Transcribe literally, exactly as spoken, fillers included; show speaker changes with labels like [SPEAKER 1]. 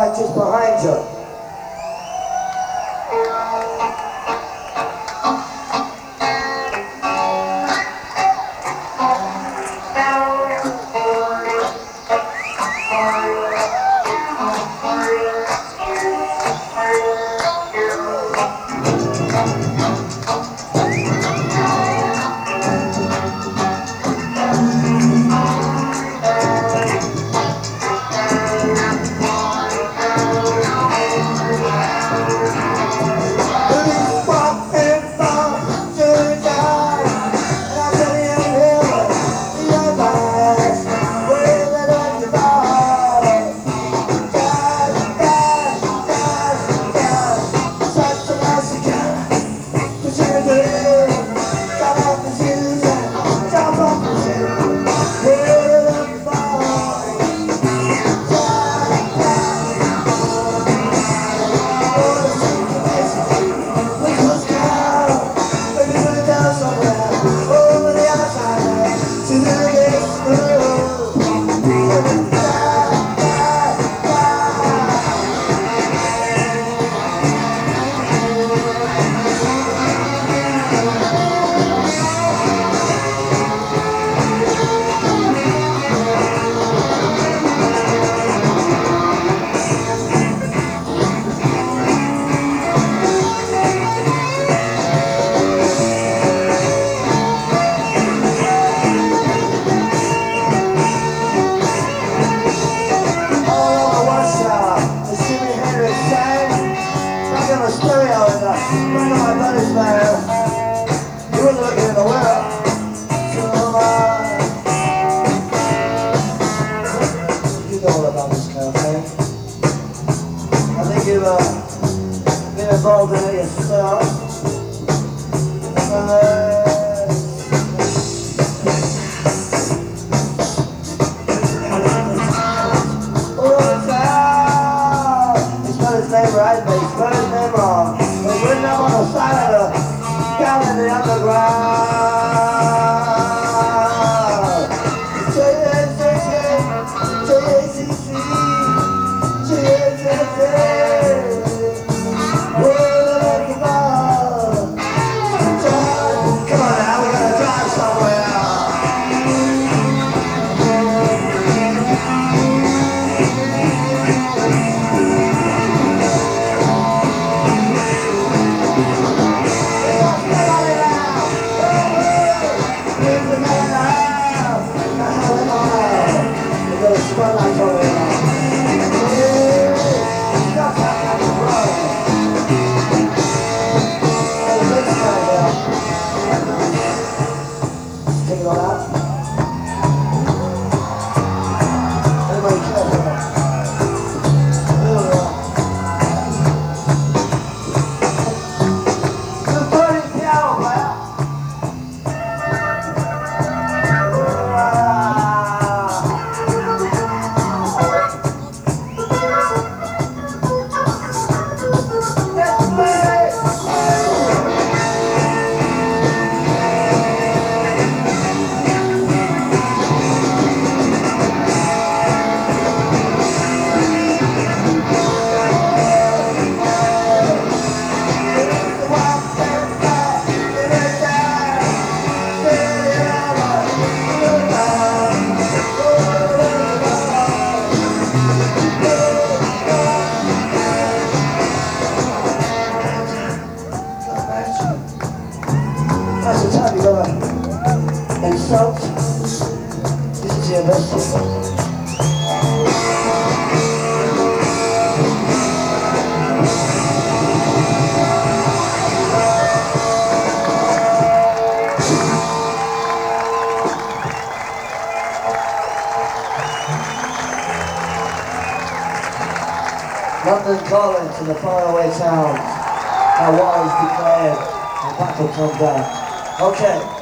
[SPEAKER 1] right just behind you. You've uh, been involved in it yourself. Uh, he spelled his name right, but he spelled his name wrong. It's written up on the side of the down in the underground. J A C C, J A C C, J A C C. That's the time you gotta insult. This is your best. London calling to the faraway towns. Our war is declared, the battle comes down. Okay.